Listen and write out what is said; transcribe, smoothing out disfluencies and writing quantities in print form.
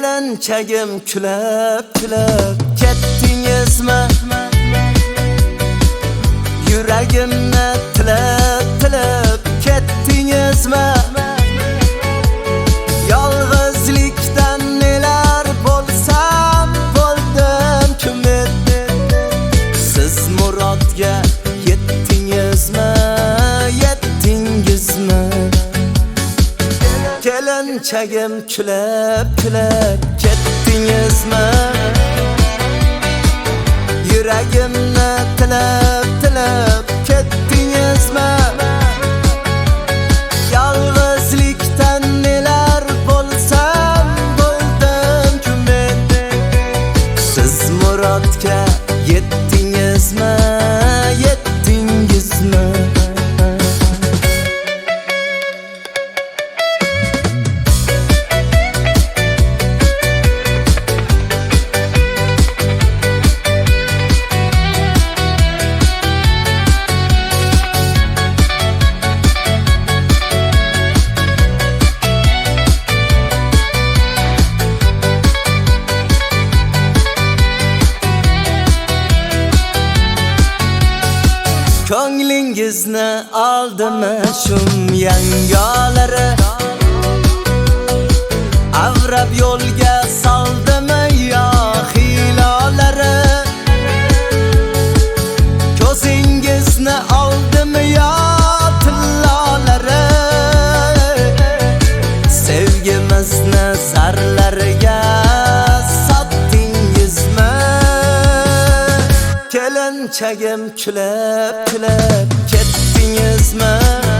Kelinchagim kulib ketdingizmi? Yuragimni tilib ketdingizmi? Yolg'izlikdan nelar bo'lsam bo'ldim kumit. Siz murodga yetdingizmi? Kelinchagim kulib ketdingizmi? Yuragimni tilib ketdingizmi? Yolg'izlikdan nelar bo'lsam bo'ldim kumit. Siz murodga yetdingizmi? Ko'nglingizni oldimi shum yangolari? Avrab yo'lga soldimi yo xilolari? Ko'zingizni oldimi yo tillolari? Sevgimizni zarlarga sotdingizmi? Kelinchagim kulib ketdingizmi?